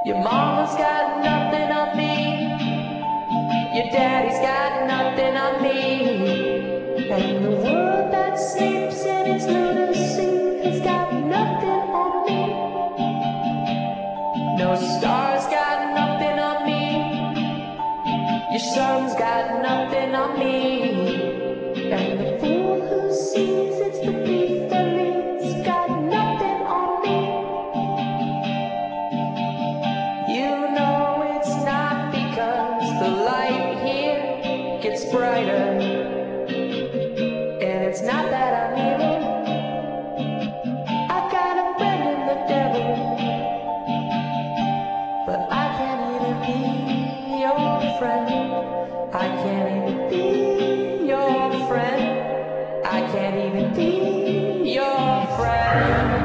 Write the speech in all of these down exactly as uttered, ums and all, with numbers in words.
Your mama's got nothing on me. Your daddy's got nothing on me. And the world that sleeps in its lunacy has got nothing on me. No star's got nothing on me. Your sun's got nothing on me. And the fool who sees it's the thief that leads got nothing on me. You know it's not because the light here gets brighter. And it's not that I'm evil. I got a friend in the devil. But I can't even be your friend. I can't even be your friend. I can't even be your friend.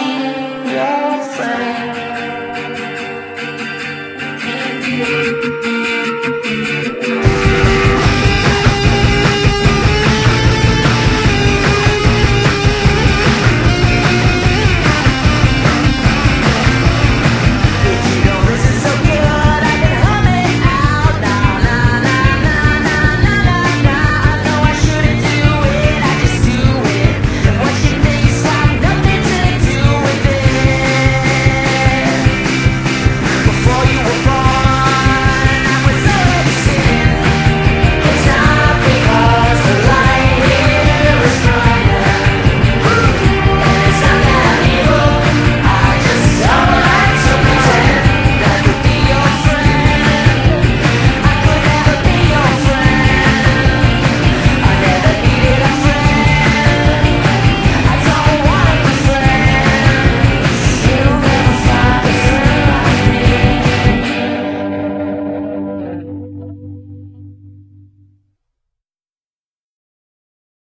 Thank you.